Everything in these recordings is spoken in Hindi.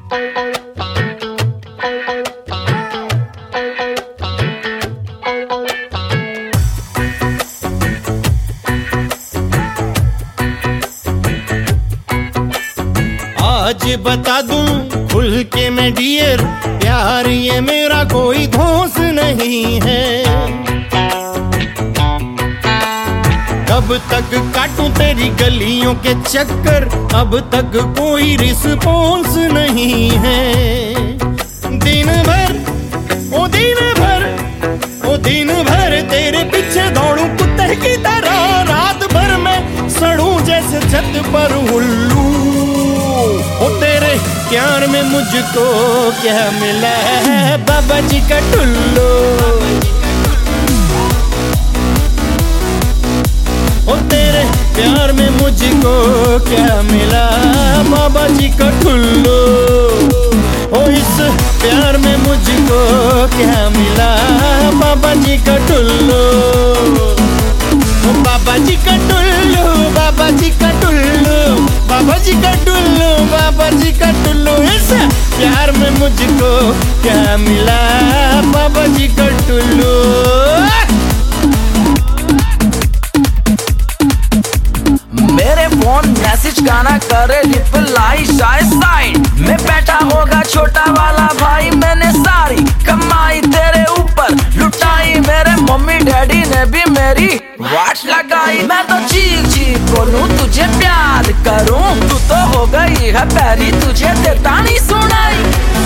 आज बता दूं खुल के मैं डियर, प्यार ये मेरा कोई धोस नहीं है। कब तक काटूं तेरी गलियों के चक्कर, अब तक कोई रिस्पॉन्स नहीं है। दिन भर ओ दिन भर ओ दिन भर तेरे पीछे दौड़ूं कुत्ते की तरह, रात भर मैं सड़ूं जैसे छत पर उल्लू। ओ तेरे प्यार में मुझको क्या मिला है, बाबा जी का टुल्लू। ओ तेरे प्यार में मुझको क्या मिला, बाबा जी का टुल्लू। ओ इस प्यार में मुझको क्या मिला, बाबा जी का टुल्लू। ओ बाबा जी का टुल्लू, बाबा जी का टुल्लू, बाबा जी का टुल्लू, बाबा जी का टुल्लू। इस प्यार में मुझको क्या मिला, बाबा जी का टुल्लू। मेरे फोन मैसेज गाना करे रिप्लाई शाय साइड में बैठा होगा छोटा वाला भाई। मैंने सारी कमाई तेरे ऊपर लुटाई, मेरे मम्मी डैडी ने भी मेरी वाट लगाई। मैं तो चीख चीख बोलूं तुझे प्यार करूं, तू तो हो गई है पैरी, तुझे देता नहीं सुनाई।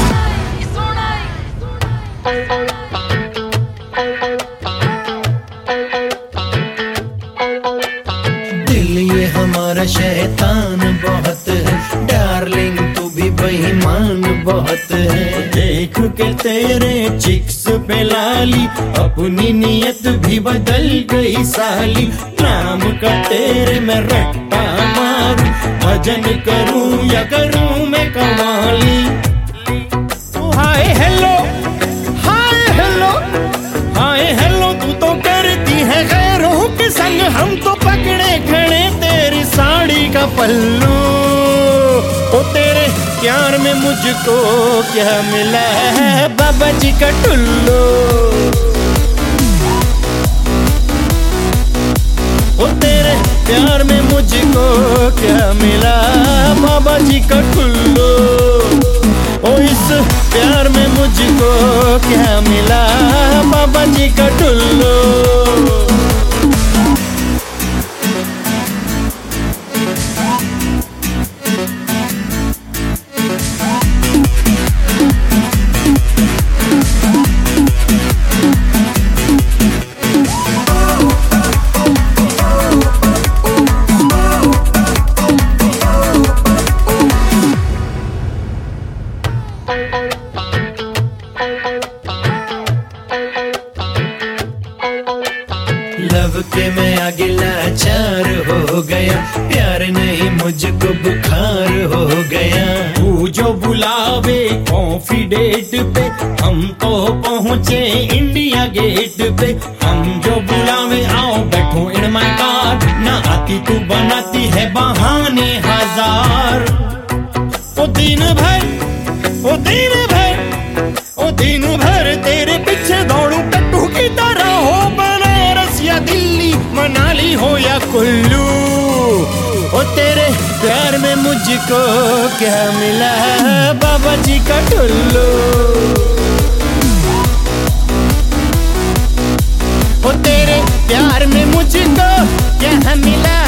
दिल ये हमारा शैतान बहुत है, डार्लिंग तू भी बेईमान बहुत है। देख के तेरे चिक्स पे लाली, अपनी नीयत भी बदल गई साली। नाम का तेरे मैं रट्टा मारूं, भजन करूं या करूं मैं qawwali. Hi hello hi hello hi hello, तू तो करती है गैरों के संग, हम तो पकड़े खड़े तेरी साड़ी का पल्लू। ओ तेरे प्यार में मुझको क्या मिला है, बाबा जी का टुल्लू। ओ तेरे प्यार में मुझको क्या मिला, बाबा जी का टुल्लू। ओ इस प्यार में मुझको क्या मिला, बाबा जी का टुल्लू। लव के मैं आगे लाचार हो गया, प्यार नहीं मुझको बुखार हो गया। तू जो बुलावे कॉफी डेट पे, हम तो पहुँचे इंडिया गेट पे। हम जो बुलावे आओ बैठो इन माय कार, ना आती तू बनाती है बहाने हजार। ओ दिन भर ओ दिन भर ओ दिन भर तेरे पीछे दौड़ूं कट्टू की तरह, हो बनारस या दिल्ली मनाली हो या कुल्लू। ओ तेरे प्यार में मुझको क्या मिला, बाबा जी का टुल्लू। ओ तेरे प्यार में मुझको क्या मिला,